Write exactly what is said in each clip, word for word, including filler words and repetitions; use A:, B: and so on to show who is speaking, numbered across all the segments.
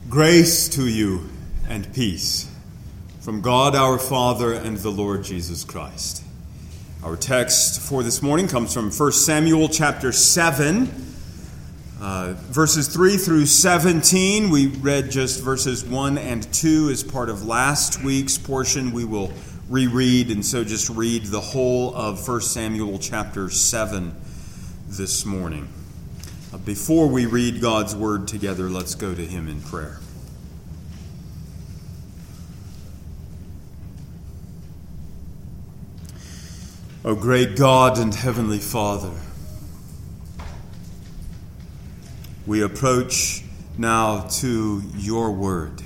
A: Grace to you and peace from God our Father and the Lord Jesus Christ. Our text for this morning comes from First Samuel chapter seven, uh, verses three through seventeen. We read just verses one and two as part of last week's portion. We will reread, and so just read the whole of First Samuel chapter seven this morning. Before we read God's word together, let's go to him in prayer. O great God and Heavenly Father, we approach now to your word.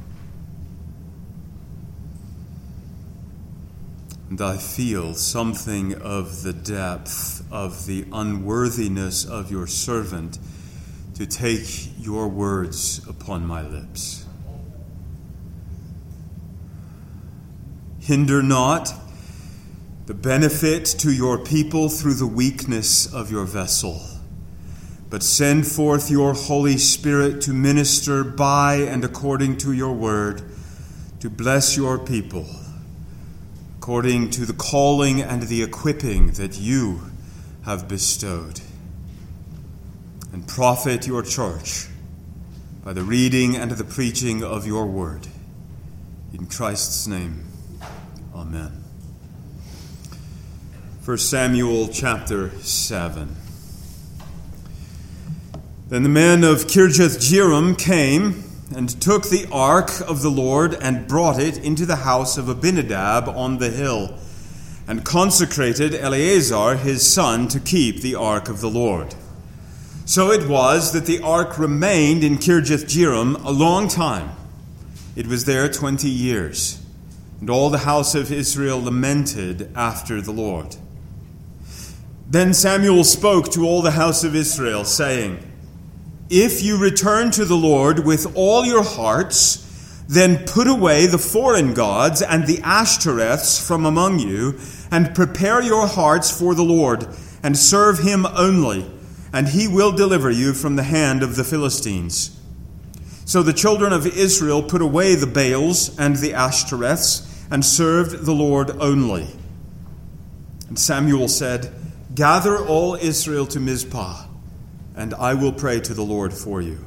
A: And I feel something of the depth of the unworthiness of your servant to take your words upon my lips. Hinder not the benefit to your people through the weakness of your vessel, but send forth your Holy Spirit to minister by and according to your word, to bless your people, according to the calling and the equipping that you have bestowed, and profit your church by the reading and the preaching of your word. In Christ's name, amen. First Samuel chapter seven. Then the men of Kirjath-jearim came and took the ark of the Lord and brought it into the house of Abinadab on the hill, and consecrated Eleazar his son to keep the ark of the Lord. So it was that the ark remained in Kirjath-jearim a long time. It was there twenty years, and all the house of Israel lamented after the Lord. Then Samuel spoke to all the house of Israel, saying, If you return to the Lord with all your hearts, then put away the foreign gods and the Ashtoreths from among you, and prepare your hearts for the Lord, and serve him only, and he will deliver you from the hand of the Philistines. So the children of Israel put away the Baals and the Ashtoreths, and served the Lord only. And Samuel said, Gather all Israel to Mizpah, and I will pray to the Lord for you.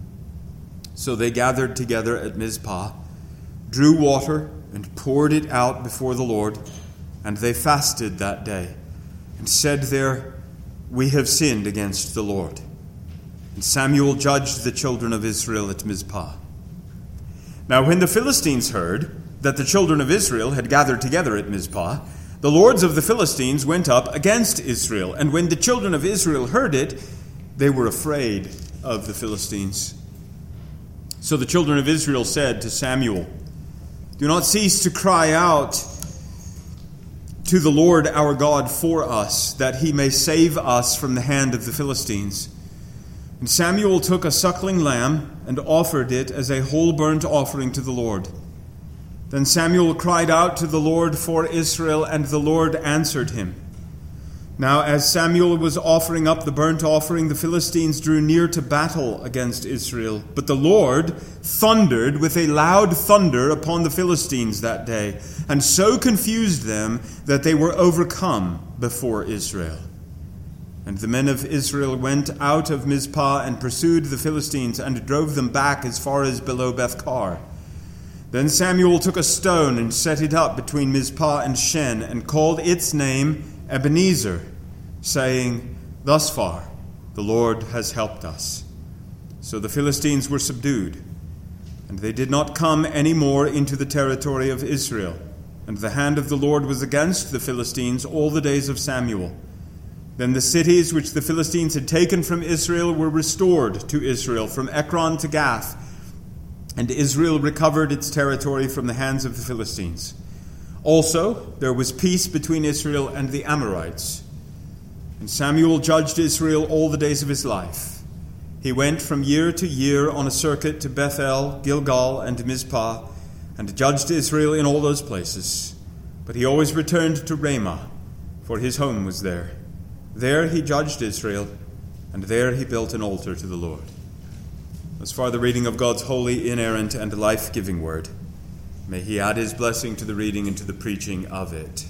A: So they gathered together at Mizpah, drew water, and poured it out before the Lord, and they fasted that day, and said there, We have sinned against the Lord. And Samuel judged the children of Israel at Mizpah. Now when the Philistines heard that the children of Israel had gathered together at Mizpah, the lords of the Philistines went up against Israel, and when the children of Israel heard it, they were afraid of the Philistines. So the children of Israel said to Samuel, Do not cease to cry out to the Lord our God for us, that he may save us from the hand of the Philistines. And Samuel took a suckling lamb and offered it as a whole burnt offering to the Lord. Then Samuel cried out to the Lord for Israel, and the Lord answered him. Now as Samuel was offering up the burnt offering, the Philistines drew near to battle against Israel. But the Lord thundered with a loud thunder upon the Philistines that day, and so confused them that they were overcome before Israel. And the men of Israel went out of Mizpah and pursued the Philistines, and drove them back as far as below Beth-kar. Then Samuel took a stone and set it up between Mizpah and Shen, and called its name Ebenezer, saying, Thus far the Lord has helped us. So the Philistines were subdued, and they did not come any more into the territory of Israel. And the hand of the Lord was against the Philistines all the days of Samuel. Then the cities which the Philistines had taken from Israel were restored to Israel, from Ekron to Gath, and Israel recovered its territory from the hands of the Philistines. Also, there was peace between Israel and the Amorites. And Samuel judged Israel all the days of his life. He went from year to year on a circuit to Bethel, Gilgal, and Mizpah, and judged Israel in all those places. But he always returned to Ramah, for his home was there. There he judged Israel, and there he built an altar to the Lord. As far the reading of God's holy, inerrant, and life-giving word. May he add his blessing to the reading and to the preaching of it.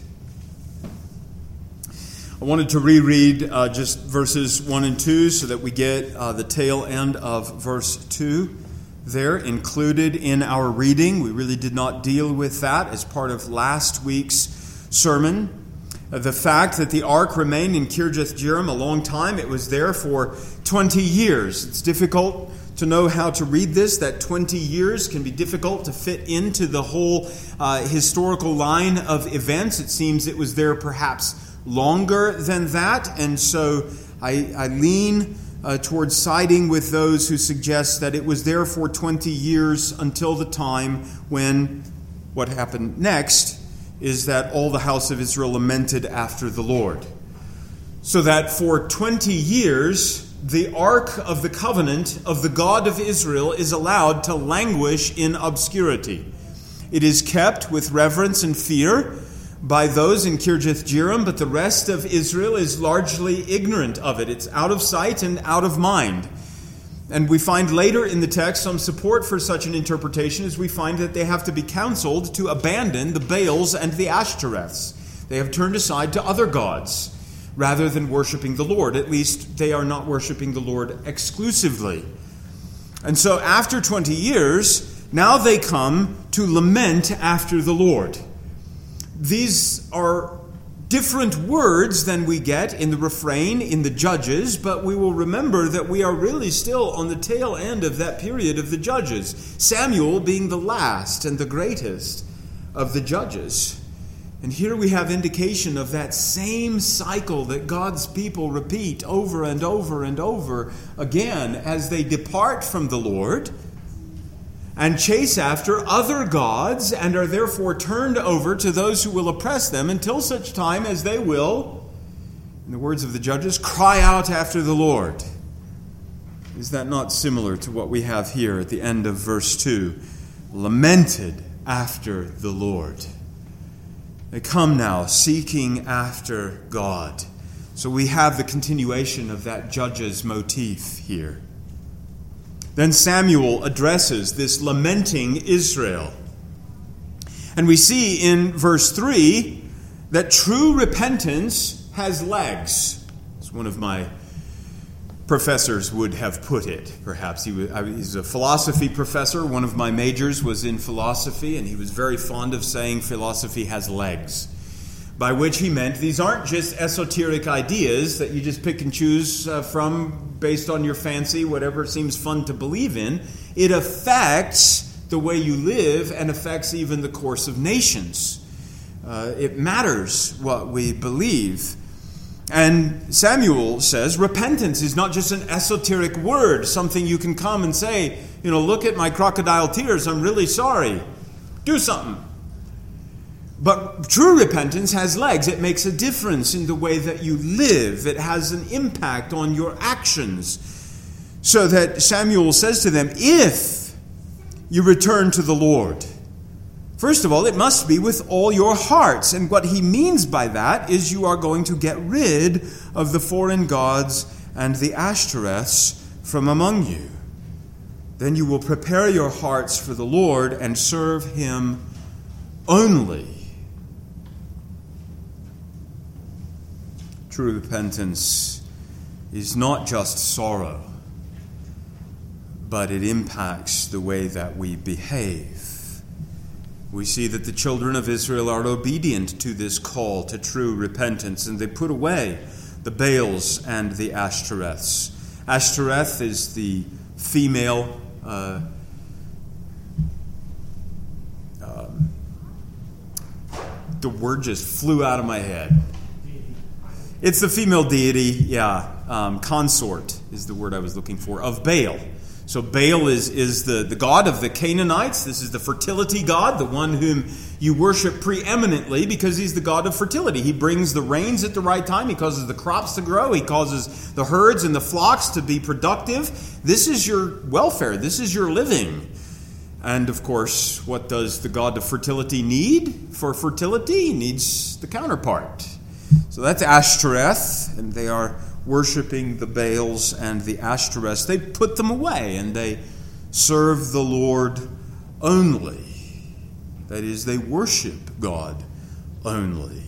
A: I wanted to reread uh, just verses one and two so that we get uh, the tail end of verse two there included in our reading. We really did not deal with that as part of last week's sermon. Uh, the fact that the ark remained in Kirjath-jearim a long time, it was there for twenty years. It's difficult to know how to read this. That twenty years can be difficult to fit into the whole uh, historical line of events. It seems it was there perhaps longer than that, and so I, I lean uh, towards siding with those who suggest that it was there for twenty years until the time when what happened next is that all the house of Israel lamented after the Lord. So that for twenty years, the Ark of the Covenant of the God of Israel is allowed to languish in obscurity. It is kept with reverence and fear by those in Kirjath-jearim, but the rest of Israel is largely ignorant of it. It's out of sight and out of mind. And we find later in the text some support for such an interpretation as we find that they have to be counseled to abandon the Baals and the Ashtoreths. They have turned aside to other gods rather than worshiping the Lord. At least they are not worshiping the Lord exclusively. And so after twenty years, now they come to lament after the Lord. These are different words than we get in the refrain in the Judges, but we will remember that we are really still on the tail end of that period of the Judges, Samuel being the last and the greatest of the Judges. And here we have indication of that same cycle that God's people repeat over and over and over again as they depart from the Lord and chase after other gods and are therefore turned over to those who will oppress them until such time as they will, in the words of the Judges, cry out after the Lord. Is that not similar to what we have here at the end of verse two? Lamented after the Lord. They come now seeking after God. So we have the continuation of that Judges motif here. Then Samuel addresses this lamenting Israel. And we see in verse three that true repentance has legs. As one of my professors would have put it, perhaps. He was, he's a philosophy professor. One of my majors was in philosophy, and he was very fond of saying philosophy has legs. By which he meant these aren't just esoteric ideas that you just pick and choose uh, from based on your fancy, whatever seems fun to believe in. It affects the way you live and affects even the course of nations. Uh, it matters what we believe. And Samuel says repentance is not just an esoteric word, something you can come and say, you know, look at my crocodile tears, I'm really sorry. Do something. But true repentance has legs. It makes a difference in the way that you live. It has an impact on your actions. So that Samuel says to them, if you return to the Lord, first of all, it must be with all your hearts. And what he means by that is you are going to get rid of the foreign gods and the Ashtoreths from among you. Then you will prepare your hearts for the Lord and serve him only. True repentance is not just sorrow, but it impacts the way that we behave. We see that the children of Israel are obedient to this call to true repentance, and they put away the Baals and the Ashtoreths. Ashtoreth is the female uh, um, the word just flew out of my head. It's the female deity, yeah, um, consort is the word I was looking for, of Baal. So Baal is, is the, the god of the Canaanites. This is the fertility god, the one whom you worship preeminently because he's the god of fertility. He brings the rains at the right time. He causes the crops to grow. He causes the herds and the flocks to be productive. This is your welfare. This is your living. And of course, what does the god of fertility need for fertility? He needs the counterpart. So that's Ashtoreth, and they are worshiping the Baals and the Ashtoreths. They put them away, and they serve the Lord only. That is, they worship God only.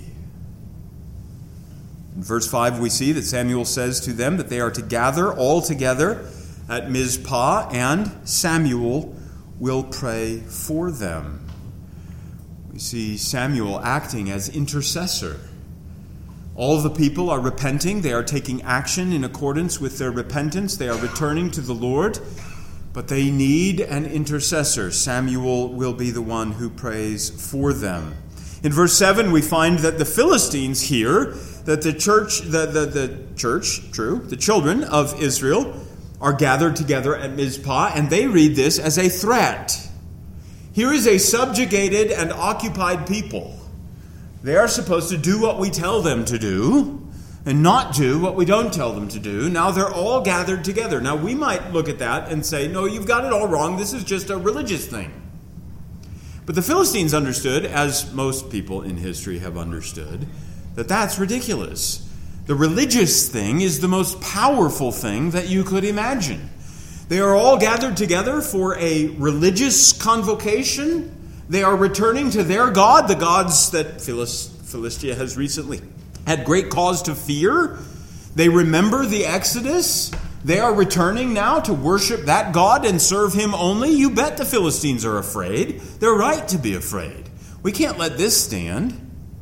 A: In verse five, we see that Samuel says to them that they are to gather all together at Mizpah, and Samuel will pray for them. We see Samuel acting as intercessor. All the people are repenting. They are taking action in accordance with their repentance. They are returning to the Lord, but they need an intercessor. Samuel will be the one who prays for them. In verse seven, we find that the Philistines hear that the church, the, the, the church, true, the children of Israel are gathered together at Mizpah, and they read this as a threat. Here is a subjugated and occupied people. They are supposed to do what we tell them to do and not do what we don't tell them to do. Now they're all gathered together. Now we might look at that and say, no, you've got it all wrong. This is just a religious thing. But the Philistines understood, as most people in history have understood, that that's ridiculous. The religious thing is the most powerful thing that you could imagine. They are all gathered together for a religious convocation. They are returning to their God, the gods that Philistia has recently had great cause to fear. They remember the Exodus. They are returning now to worship that God and serve him only. You bet the Philistines are afraid. They're right to be afraid. We can't let this stand.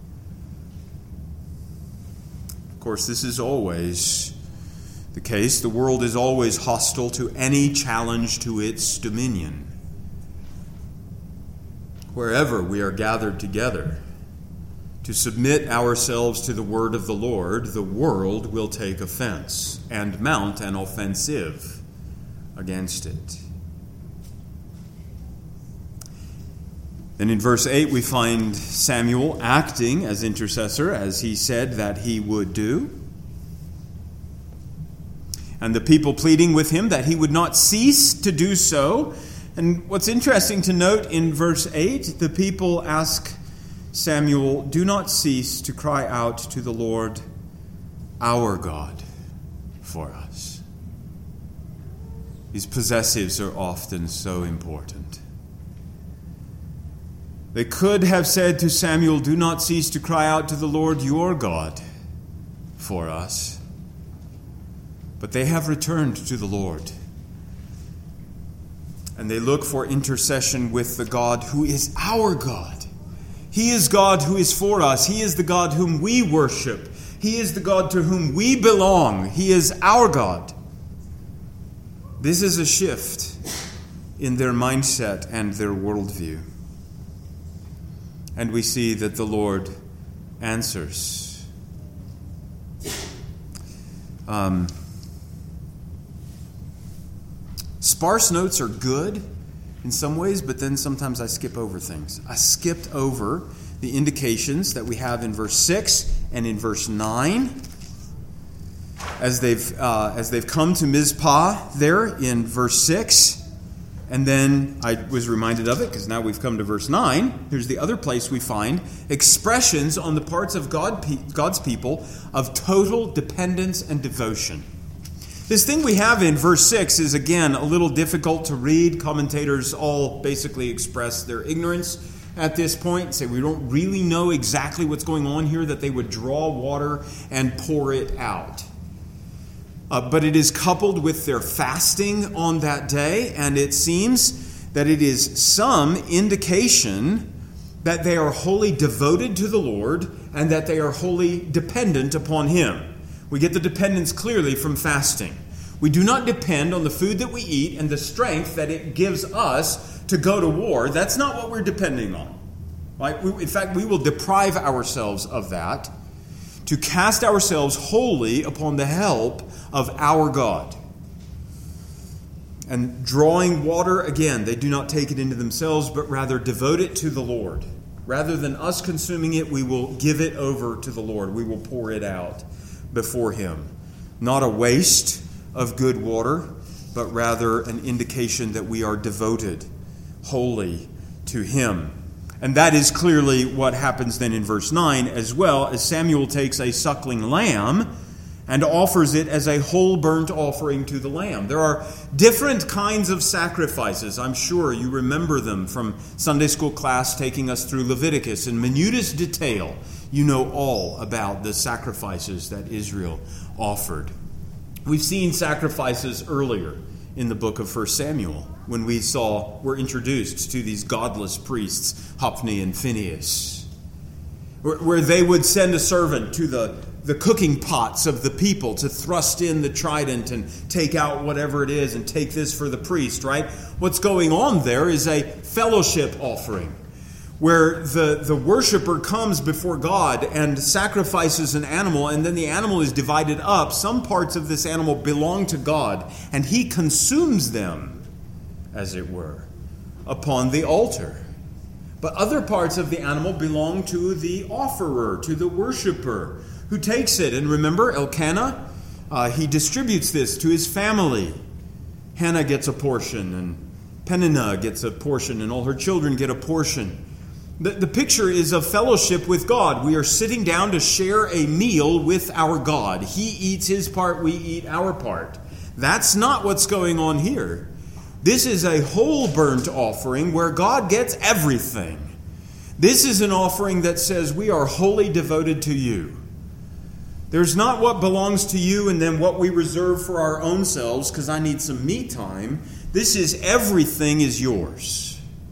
A: Of course, this is always the case. The world is always hostile to any challenge to its dominion. Wherever we are gathered together to submit ourselves to the word of the Lord, the world will take offense and mount an offensive against it. Then in verse eight, we find Samuel acting as intercessor, as he said that he would do. And the people pleading with him that he would not cease to do so. And what's interesting to note in verse eight, the people ask Samuel, do not cease to cry out to the Lord, our God, for us. These possessives are often so important. They could have said to Samuel, do not cease to cry out to the Lord, your God, for us. But they have returned to the Lord. And they look for intercession with the God who is our God. He is God who is for us. He is the God whom we worship. He is the God to whom we belong. He is our God. This is a shift in their mindset and their worldview. And we see that the Lord answers. Um, sparse notes are good in some ways, but then sometimes I skip over things. I skipped over the indications that we have in verse six and in verse nine. As they've, uh, as they've come to Mizpah there in verse six. And then I was reminded of it because now we've come to verse nine. Here's the other place we find expressions on the parts of God, God's people of total dependence and devotion. This thing we have in verse six is, again, a little difficult to read. Commentators all basically express their ignorance at this point, say we don't really know exactly what's going on here, that they would draw water and pour it out. Uh, but it is coupled with their fasting on that day, and it seems that it is some indication that they are wholly devoted to the Lord and that they are wholly dependent upon Him. We get the dependence clearly from fasting. We do not depend on the food that we eat and the strength that it gives us to go to war. That's not what we're depending on. Right? We, in fact, we will deprive ourselves of that to cast ourselves wholly upon the help of our God. And drawing water, again, they do not take it into themselves, but rather devote it to the Lord. Rather than us consuming it, we will give it over to the Lord. We will pour it out before Him. Not a waste of good water, but rather an indication that we are devoted wholly to Him. And that is clearly what happens then in verse nine, as well as Samuel takes a suckling lamb and offers it as a whole burnt offering to the Lamb. There are different kinds of sacrifices. I'm sure you remember them from Sunday school class taking us through Leviticus. In minutest detail, you know all about the sacrifices that Israel offered. We've seen sacrifices earlier in the book of First Samuel when we saw, were introduced to these godless priests, Hophni and Phinehas, where, where they would send a servant to the, the cooking pots of the people to thrust in the trident and take out whatever it is and take this for the priest, right? What's going on there is a fellowship offering, where the, the worshiper comes before God and sacrifices an animal, and then the animal is divided up. Some parts of this animal belong to God, and he consumes them, as it were, upon the altar. But other parts of the animal belong to the offerer, to the worshiper, who takes it. And remember, Elkanah, uh, he distributes this to his family. Hannah gets a portion, and Peninnah gets a portion, and all her children get a portion. The, the picture is of fellowship with God. We are sitting down to share a meal with our God. He eats his part, we eat our part. That's not what's going on here. This is a whole burnt offering where God gets everything. This is an offering that says we are wholly devoted to you. There's not what belongs to you and then what we reserve for our own selves because I need some me time. This is everything is yours.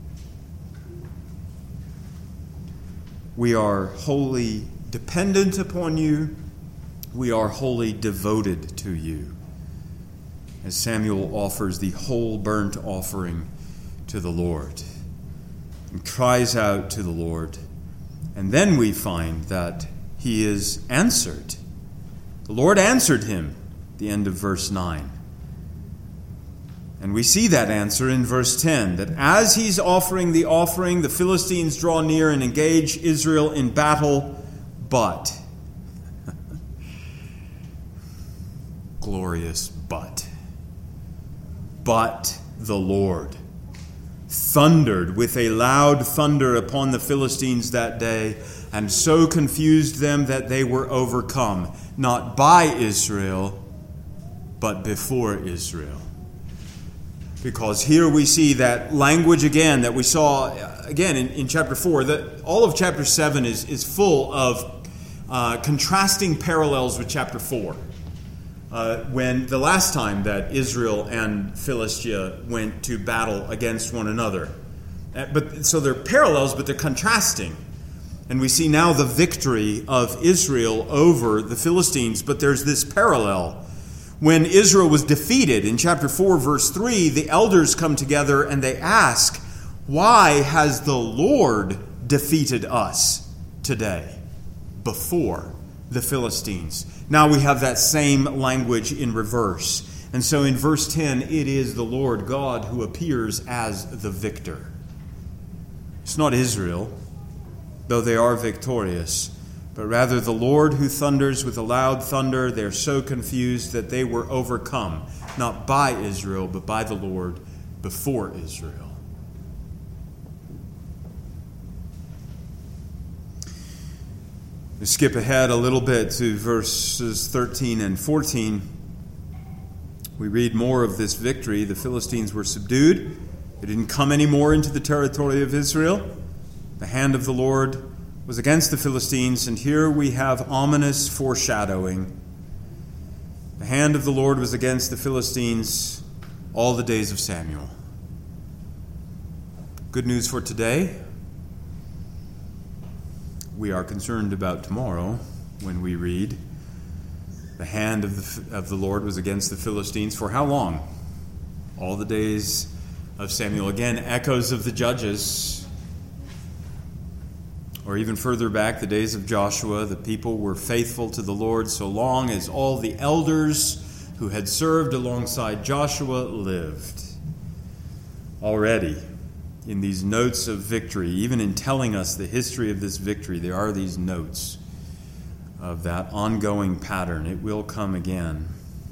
A: We are wholly dependent upon you. We are wholly devoted to you. As Samuel offers the whole burnt offering to the Lord and cries out to the Lord. And then we find that he is answered. The Lord answered him, the end of verse nine. And we see that answer in verse ten, that as he's offering the offering, the Philistines draw near and engage Israel in battle, but, glorious but, but the Lord thundered with a loud thunder upon the Philistines that day, and so confused them that they were overcome, not by Israel, but before Israel. Because here we see that language again that we saw again in, in chapter four. That all of chapter seven is, is full of uh, contrasting parallels with chapter four. Uh, when the last time that Israel and Philistia went to battle against one another. Uh, but so they're parallels, but they're contrasting. And we see now the victory of Israel over the Philistines, but there's this parallel. When Israel was defeated, in chapter four, verse three, the elders come together and they ask, why has the Lord defeated us today before the Philistines? Now we have that same language in reverse. And so in verse ten, it is the Lord God who appears as the victor. It's not Israel, though they are victorious, but rather the Lord who thunders with a loud thunder. They're so confused that they were overcome, not by Israel, but by the Lord before Israel. We skip ahead a little bit to verses thirteen and fourteen. We read more of this victory. The Philistines were subdued. They didn't come anymore into the territory of Israel. The hand of the Lord was against the Philistines, and here we have ominous foreshadowing. The hand of the Lord was against the Philistines all the days of Samuel. Good news for today. We are concerned about tomorrow when we read, the hand of the, of the Lord was against the Philistines for how long? All the days of Samuel. Again, echoes of the Judges. Or even further back, the days of Joshua, the people were faithful to the Lord so long as all the elders who had served alongside Joshua lived. Already, in these notes of victory, even in telling us the history of this victory, there are these notes of that ongoing pattern. It will come again.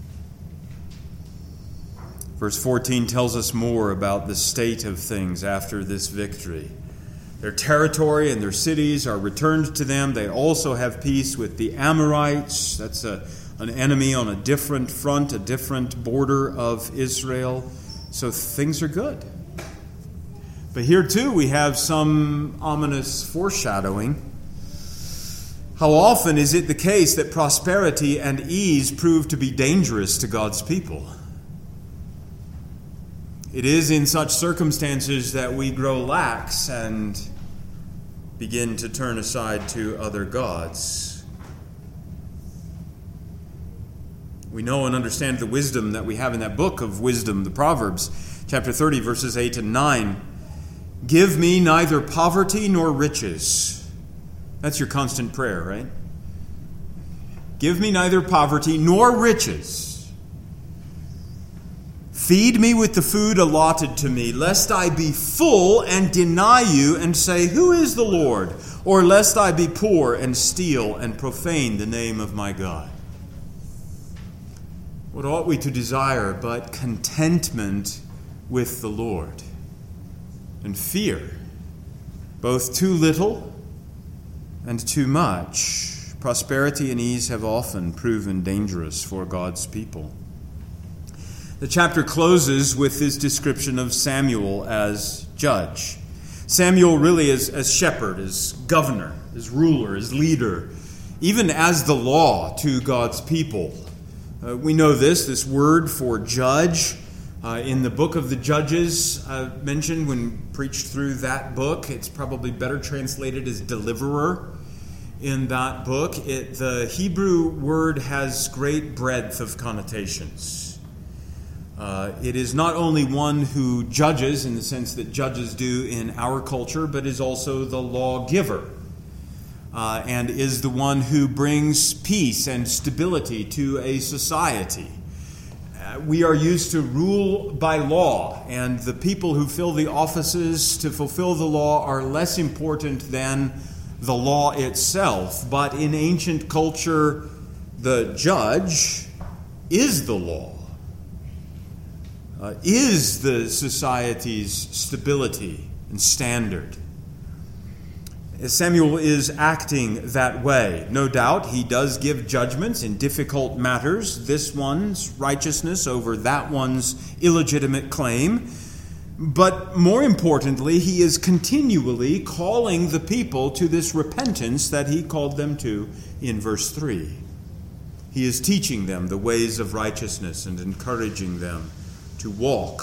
A: Verse fourteen tells us more about the state of things after this victory. Their territory and their cities are returned to them. They also have peace with the Amorites. That's a, an enemy on a different front, a different border of Israel. So things are good. But here too we have some ominous foreshadowing. How often is it the case that prosperity and ease prove to be dangerous to God's people? It is in such circumstances that we grow lax and begin to turn aside to other gods. We know and understand the wisdom that we have in that book of wisdom, the Proverbs, chapter thirty, verses eight and nine. Give me neither poverty nor riches. That's your constant prayer, right? Give me neither poverty nor riches. Feed me with the food allotted to me, lest I be full and deny you and say, who is the Lord? Or lest I be poor and steal and profane the name of my God. What ought we to desire but contentment with the Lord and fear, both too little and too much? Prosperity and ease have often proven dangerous for God's people. The chapter closes with this description of Samuel as judge. Samuel really is as shepherd, as governor, as ruler, as leader, even as the law to God's people. Uh, we know this, this word for judge. Uh, in the book of the Judges, uh, mentioned when preached through that book, it's probably better translated as deliverer. In that book, it, the Hebrew word has great breadth of connotations. Uh, it is not only one who judges in the sense that judges do in our culture, but is also the lawgiver uh, and is the one who brings peace and stability to a society. Uh, we are used to rule by law, and the people who fill the offices to fulfill the law are less important than the law itself. But in ancient culture, the judge is the law. Uh, is the society's stability and standard. Samuel is acting that way. No doubt he does give judgments in difficult matters, this one's righteousness over that one's illegitimate claim. But more importantly, he is continually calling the people to this repentance that he called them to in verse three. He is teaching them the ways of righteousness and encouraging them to walk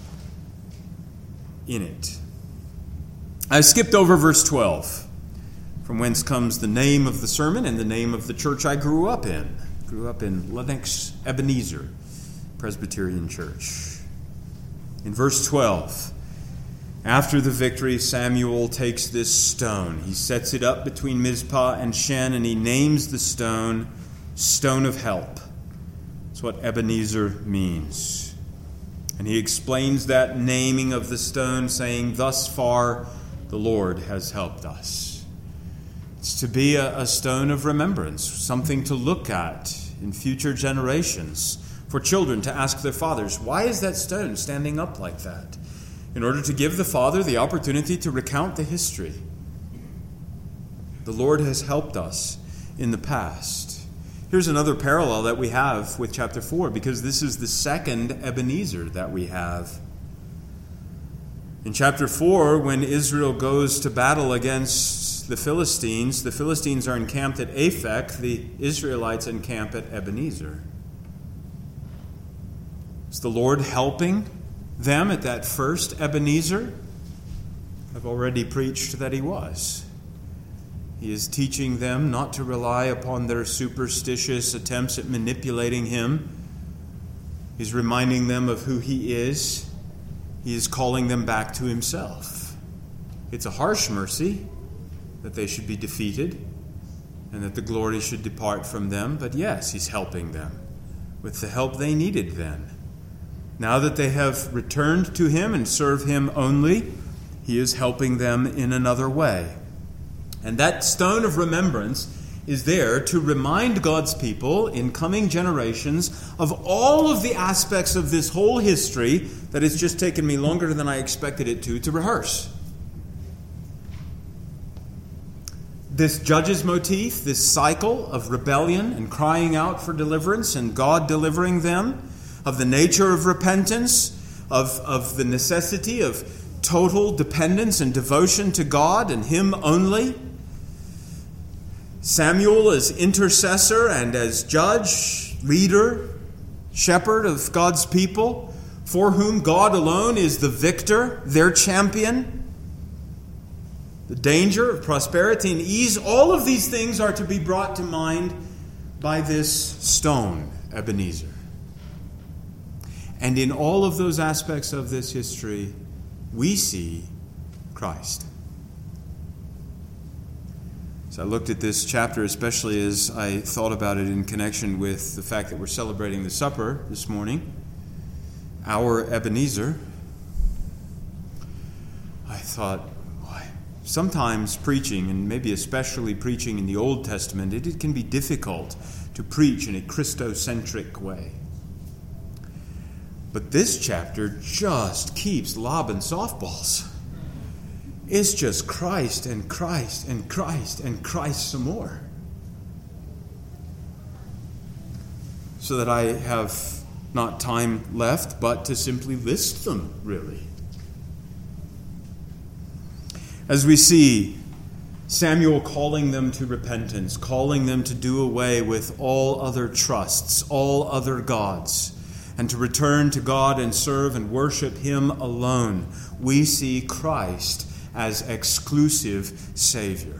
A: in it. I skipped over verse twelve, from whence comes the name of the sermon and the name of the church I grew up in. I grew up in Lenox Ebenezer Presbyterian Church. In verse twelve, after the victory, Samuel takes this stone. He sets it up between Mizpah and Shen, and he names the stone Stone of Help. That's what Ebenezer means. And he explains that naming of the stone, saying, thus far the Lord has helped us. It's to be a, a stone of remembrance, something to look at in future generations, for children to ask their fathers, why is that stone standing up like that? In order to give the father the opportunity to recount the history. The Lord has helped us in the past. Here's another parallel that we have with chapter four, because this is the second Ebenezer that we have. In chapter four, when Israel goes to battle against the Philistines, the Philistines are encamped at Aphek, the Israelites encamp at Ebenezer. Is the Lord helping them at that first Ebenezer? I've already preached that he was. He is teaching them not to rely upon their superstitious attempts at manipulating him. He's reminding them of who he is. He is calling them back to himself. It's a harsh mercy that they should be defeated and that the glory should depart from them. But yes, he's helping them with the help they needed then. Now that they have returned to him and serve him only, he is helping them in another way. And that stone of remembrance is there to remind God's people in coming generations of all of the aspects of this whole history that it's just taken me longer than I expected it to, to rehearse. this judges motif, this cycle of rebellion and crying out for deliverance and God delivering them, of the nature of repentance, of, of the necessity of total dependence and devotion to God and Him only. Samuel as intercessor and as judge, leader, shepherd of God's people, for whom God alone is the victor, their champion. The danger of prosperity and ease, all of these things are to be brought to mind by this stone, Ebenezer. And in all of those aspects of this history, we see Christ. So I looked at this chapter, especially as I thought about it in connection with the fact that we're celebrating the supper this morning, our Ebenezer. I thought, why? Sometimes preaching, and maybe especially preaching in the Old Testament, it, it can be difficult to preach in a Christocentric way. But this chapter just keeps lobbing softballs. It's just Christ and Christ and Christ and Christ some more. So that I have not time left but to simply list them, really. As we see Samuel calling them to repentance, calling them to do away with all other trusts, all other gods, and to return to God and serve and worship Him alone, we see Christ as exclusive Savior.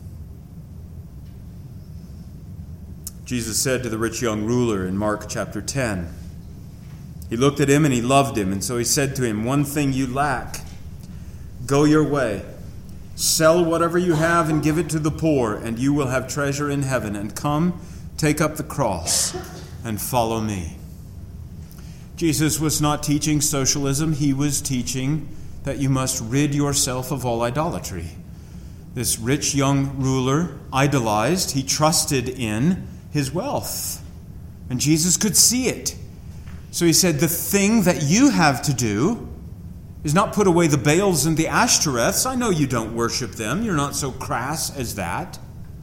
A: Jesus said to the rich young ruler in Mark chapter ten, He looked at him and He loved him, and so He said to him, "One thing you lack. Go your way. Sell whatever you have and give it to the poor, and you will have treasure in heaven. And come, take up the cross and follow me." Jesus was not teaching socialism. He was teaching that you must rid yourself of all idolatry. This rich young ruler idolized. He trusted in his wealth. And Jesus could see it. So He said, the thing that you have to do is not put away the Baals and the Ashtoreths. I know you don't worship them. You're not so crass as that.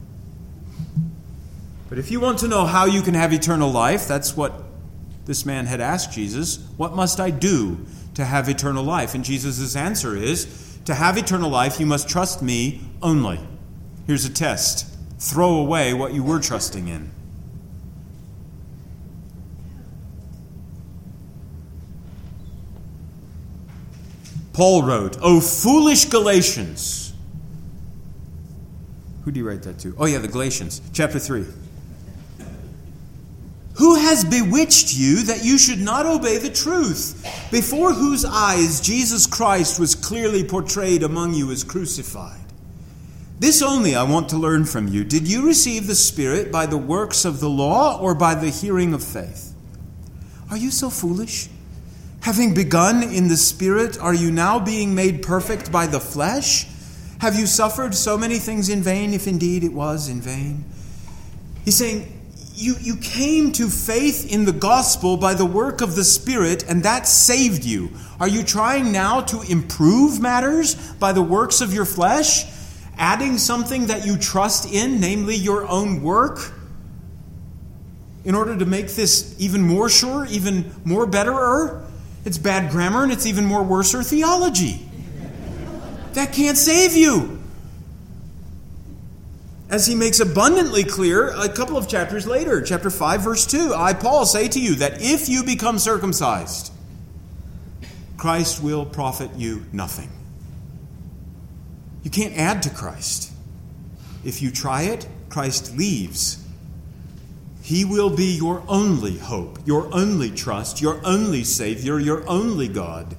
A: But if you want to know how you can have eternal life, that's what this man had asked Jesus. What must I do to have eternal life? And Jesus' answer is, to have eternal life, you must trust me only. Here's a test. Throw away what you were trusting in. Paul wrote, "O foolish Galatians." Who did he write that to? Oh yeah, the Galatians. Chapter three. "Who has bewitched you that you should not obey the truth, before whose eyes Jesus Christ was clearly portrayed among you as crucified? This only I want to learn from you. Did you receive the Spirit by the works of the law or by the hearing of faith? Are you so foolish? Having begun in the Spirit, are you now being made perfect by the flesh? Have you suffered so many things in vain, if indeed it was in vain?" He's saying, You, you came to faith in the gospel by the work of the Spirit, and that saved you. Are you trying now to improve matters by the works of your flesh? Adding something that you trust in, namely your own work, in order to make this even more sure, even more betterer? It's bad grammar, and it's even more worser theology. That can't save you. As he makes abundantly clear a couple of chapters later, chapter five, verse two, "I, Paul, say to you that if you become circumcised, Christ will profit you nothing." You can't add to Christ. If you try it, Christ leaves. He will be your only hope, your only trust, your only Savior, your only God.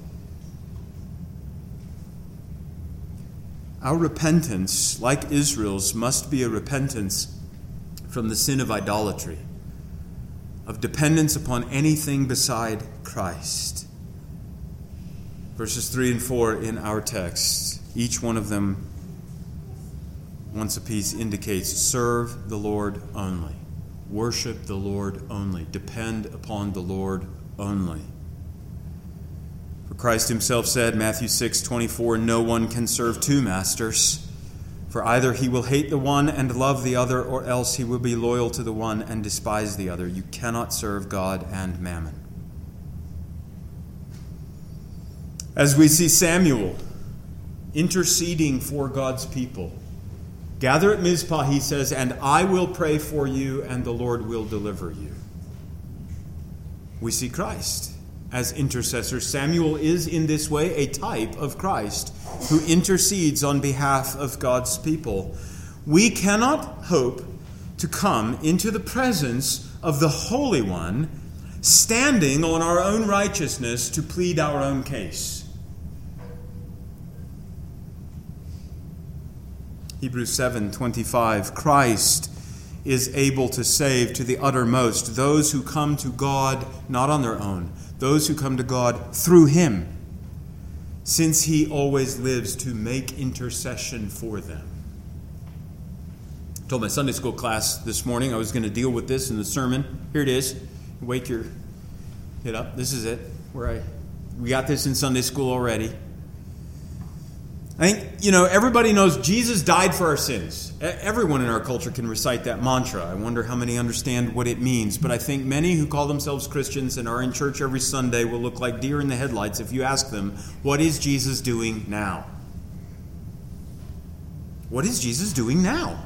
A: Our repentance, like Israel's, must be a repentance from the sin of idolatry, of dependence upon anything beside Christ. Verses three and four in our text, each one of them, once a piece, indicates serve the Lord only, worship the Lord only, depend upon the Lord only. For Christ himself said, Matthew six twenty-four, "No one can serve two masters, For either he will hate the one and love the other, or else he will be loyal to the one and despise the other. You cannot serve God and mammon. As we see Samuel interceding for God's people, gather at Mizpah, he says, and I will pray for you, and the Lord will deliver you. We see Christ as intercessor. Samuel is in this way a type of Christ who intercedes on behalf of God's people. We cannot hope to come into the presence of the Holy One standing on our own righteousness to plead our own case. Hebrews seven twenty-five, Christ is able to save to the uttermost those who come to God not on their own, those who come to God through him, since he always lives to make intercession for them. I told my Sunday school class this morning I was going to deal with this in the sermon. Here it is. Wake your head up. This is it. Where I we got this in Sunday school already. I think, you know, everybody knows Jesus died for our sins. Everyone in our culture can recite that mantra. I wonder how many understand what it means. But I think many who call themselves Christians and are in church every Sunday will look like deer in the headlights if you ask them, what is Jesus doing now? What is Jesus doing now?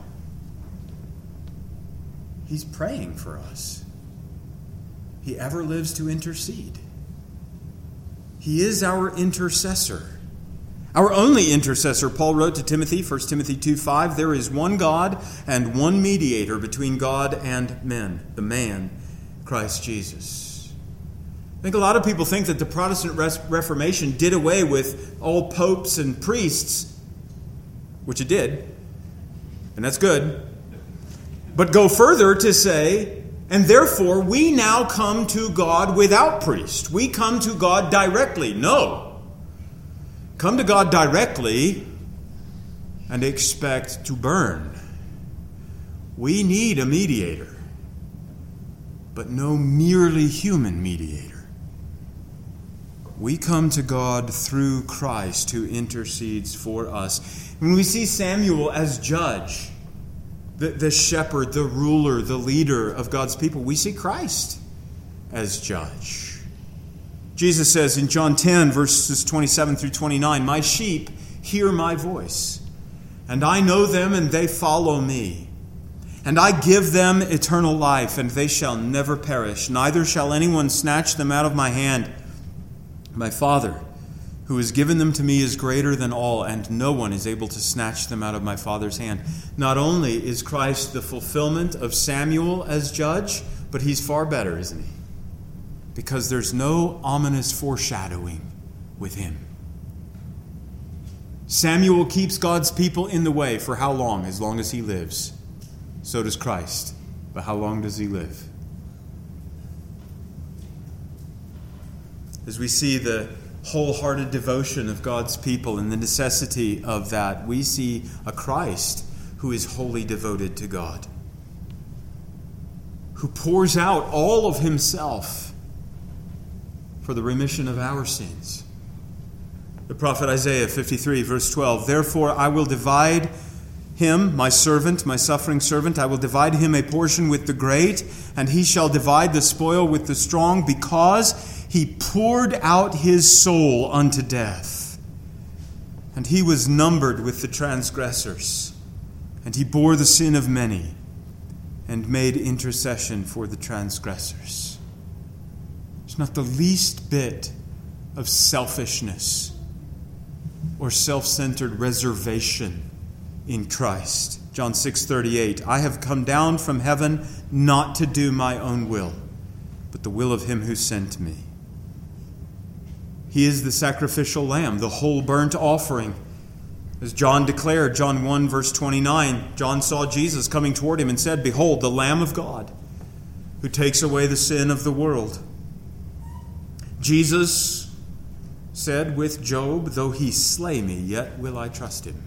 A: He's praying for us. He ever lives to intercede. He is our intercessor. Our only intercessor, Paul wrote to Timothy, First Timothy two five, there is one God and one mediator between God and men, the man, Christ Jesus. I think a lot of people think that the Protestant Reformation did away with all popes and priests, which it did, and that's good, but go further to say, and therefore we now come to God without priest. We come to God directly. No. Come to God directly and expect to burn. We need a mediator, but no merely human mediator. We come to God through Christ who intercedes for us. When we see Samuel as judge, the, the shepherd, the ruler, the leader of God's people, we see Christ as judge. Jesus says in John ten, verses twenty-seven through twenty-nine, my sheep hear my voice, and I know them, and they follow me. And I give them eternal life, and they shall never perish, neither shall anyone snatch them out of my hand. My Father, who has given them to me, is greater than all, and no one is able to snatch them out of my Father's hand. Not only is Christ the fulfillment of Samuel as judge, but he's far better, isn't he? Because there's no ominous foreshadowing with him. Samuel keeps God's people in the way for how long? As long as he lives. So does Christ. But how long does he live? As we see the wholehearted devotion of God's people and the necessity of that, we see a Christ who is wholly devoted to God, who pours out all of himself for the remission of our sins. The prophet Isaiah fifty-three, verse twelve, therefore I will divide him, my servant, my suffering servant, I will divide him a portion with the great, and he shall divide the spoil with the strong, because he poured out his soul unto death. And he was numbered with the transgressors, and he bore the sin of many, and made intercession for the transgressors. There's not the least bit of selfishness or self-centered reservation in Christ. John six thirty-eight, I have come down from heaven not to do my own will, but the will of him who sent me. He is the sacrificial lamb, the whole burnt offering. As John declared, John one, verse twenty-nine, John saw Jesus coming toward him and said, behold, the Lamb of God, who takes away the sin of the world. Jesus said with Job, though he slay me, yet will I trust him.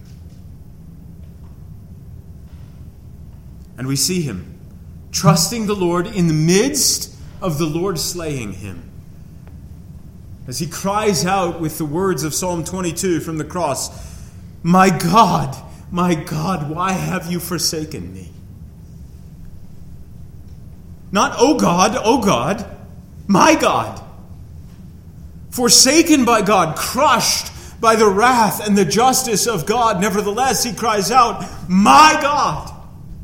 A: And we see him trusting the Lord in the midst of the Lord slaying him. As he cries out with the words of Psalm twenty-two from the cross, my God, my God, why have you forsaken me? Not, oh God, oh God, my God. Forsaken by God, crushed by the wrath and the justice of God. Nevertheless, he cries out, my God.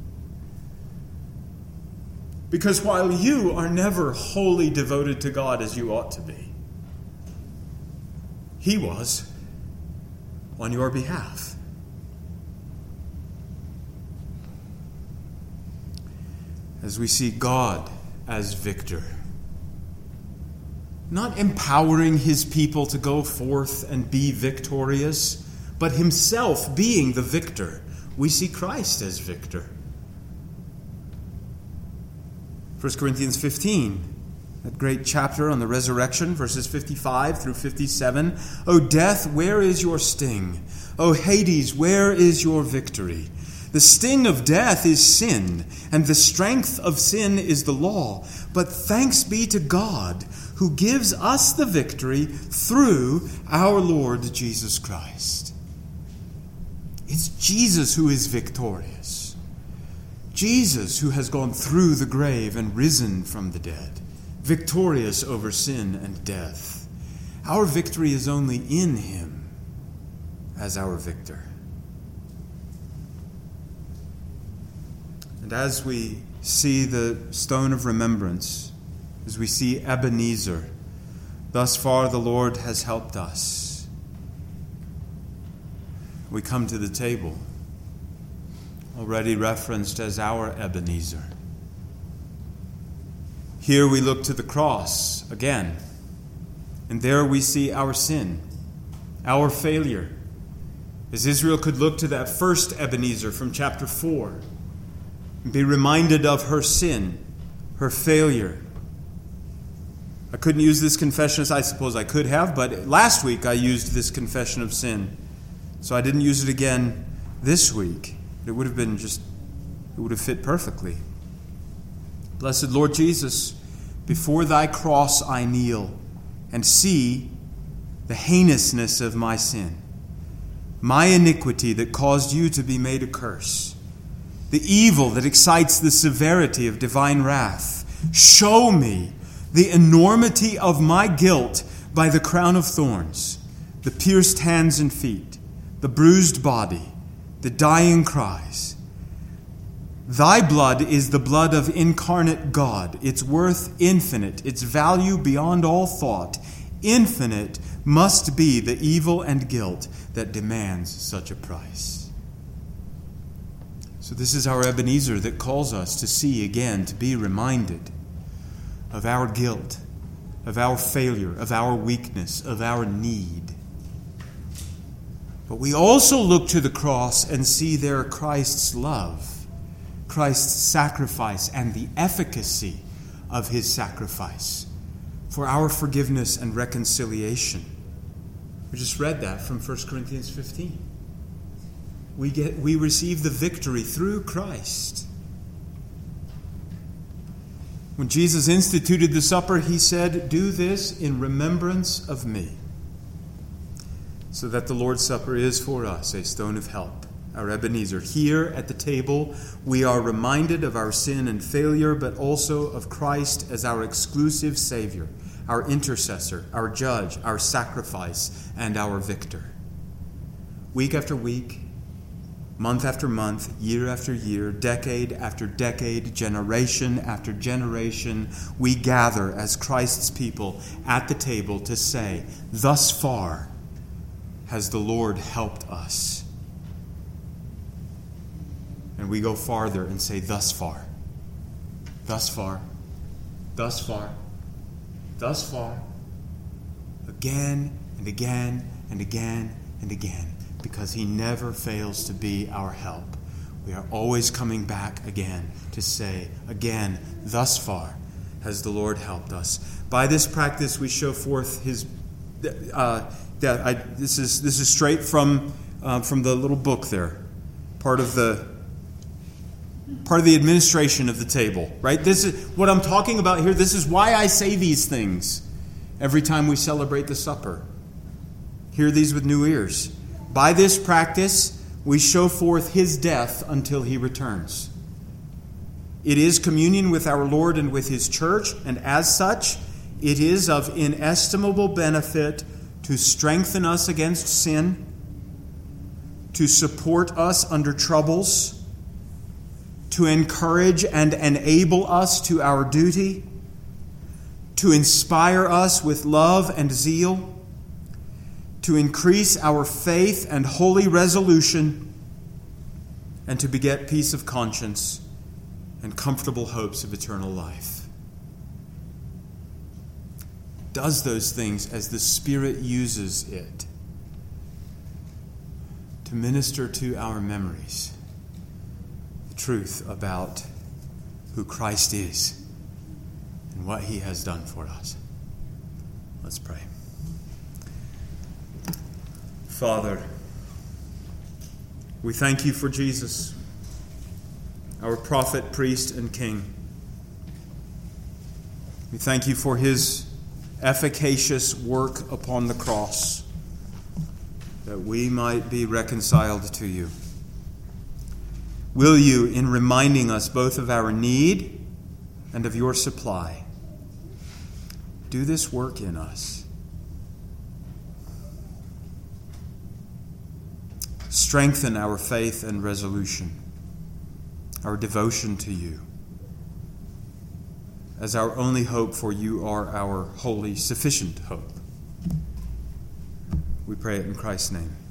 A: Because while you are never wholly devoted to God as you ought to be, he was on your behalf. As we see God as victor, not empowering his people to go forth and be victorious, but himself being the victor, we see Christ as victor. First Corinthians fifteen, that great chapter on the resurrection, verses fifty-five through fifty-seven. O death, where is your sting? O Hades, where is your victory? The sting of death is sin, and the strength of sin is the law. But thanks be to God, who gives us the victory through our Lord Jesus Christ. It's Jesus who is victorious. Jesus who has gone through the grave and risen from the dead, victorious over sin and death. Our victory is only in him as our victor. And as we see the stone of remembrance, as we see Ebenezer, thus far the Lord has helped us. We come to the table, already referenced as our Ebenezer. Here we look to the cross again, and there we see our sin, our failure. As Israel could look to that first Ebenezer from chapter four, and be reminded of her sin, her failure. I couldn't use this confession as I suppose I could have, but last week I used this confession of sin. So I didn't use it again this week. It would have been just, it would have fit perfectly. Blessed Lord Jesus, before thy cross I kneel and see the heinousness of my sin, my iniquity that caused you to be made a curse, the evil that excites the severity of divine wrath. Show me the enormity of my guilt by the crown of thorns, the pierced hands and feet, the bruised body, the dying cries. Thy blood is the blood of incarnate God, its worth infinite, its value beyond all thought. Infinite must be the evil and guilt that demands such a price. So this is our Ebenezer that calls us to see again, to be reminded of our guilt, of our failure, of our weakness, of our need. But we also look to the cross and see there Christ's love, Christ's sacrifice, and the efficacy of his sacrifice for our forgiveness and reconciliation. We just read that from First Corinthians fifteen. We get we receive the victory through Christ. When Jesus instituted the supper, he said, "Do this in remembrance of me." So that the Lord's Supper is for us a stone of help, our Ebenezer. Here at the table, we are reminded of our sin and failure, but also of Christ as our exclusive Savior, our intercessor, our judge, our sacrifice, and our victor. Week after week, month after month, year after year, decade after decade, generation after generation, we gather as Christ's people at the table to say, thus far has the Lord helped us. And we go farther and say, thus far, thus far, thus far, thus far, again and again and again and again. Because he never fails to be our help. We are always coming back again to say, again, thus far has the Lord helped us. By this practice we show forth his... Uh, that I, this is this is straight from uh, from the little book there, part of the part of the administration of the table. Right. This is what I'm talking about here. This is why I say these things every time we celebrate the supper. Hear these with new ears. By this practice, we show forth his death until he returns. It is communion with our Lord and with his church, and as such, it is of inestimable benefit to strengthen us against sin, to support us under troubles, to encourage and enable us to our duty, to inspire us with love and zeal, to increase our faith and holy resolution, and to beget peace of conscience and comfortable hopes of eternal life. Does those things as the Spirit uses it to minister to our memories the truth about who Christ is and what he has done for us. Let's pray. Father, we thank you for Jesus, our prophet, priest, and king. We thank you for his efficacious work upon the cross, that we might be reconciled to you. Will you, in reminding us both of our need and of your supply, do this work in us? Strengthen our faith and resolution, our devotion to you, as our only hope, for you are our wholly sufficient hope. We pray it in Christ's name.